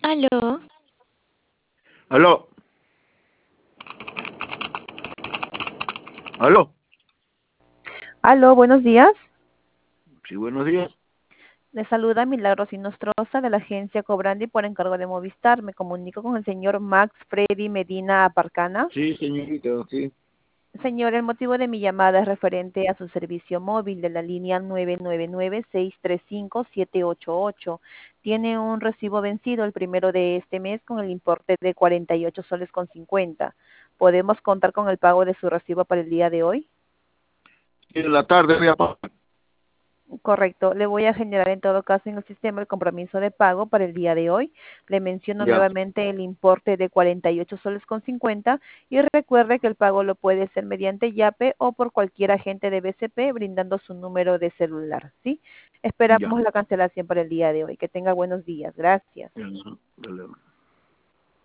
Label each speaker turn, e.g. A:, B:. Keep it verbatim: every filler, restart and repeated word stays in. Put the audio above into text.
A: Aló,
B: Aló, aló.
C: Aló, buenos días.
B: Sí, buenos días.
C: Le saluda Milagros Inostroza de la agencia Cobrandi por encargo de Movistar. Me comunico con el señor Max Freddy Medina Aparcana.
B: Sí, señorita, sí.
C: Señor, el motivo de mi llamada es referente a su servicio móvil de la línea nueve nueve nueve, seis tres cinco, siete ocho ocho. Tiene un recibo vencido el primero de este mes con el importe de cuarenta y ocho soles con cincuenta. ¿Podemos contar con el pago de su recibo para el día de hoy?
B: En la tarde voy a pagar.
C: Correcto. Le voy a generar en todo caso en el sistema el compromiso de pago para el día de hoy. Le menciono
B: Ya,
C: nuevamente el importe de cuarenta y ocho soles con cincuenta y recuerde que el pago lo puede hacer mediante Yape o por cualquier agente de B C P brindando su número de celular, ¿sí?
B: ya.
C: Esperamos la cancelación para el día de hoy. Que tenga buenos días. Gracias.
B: Ya, no, dale.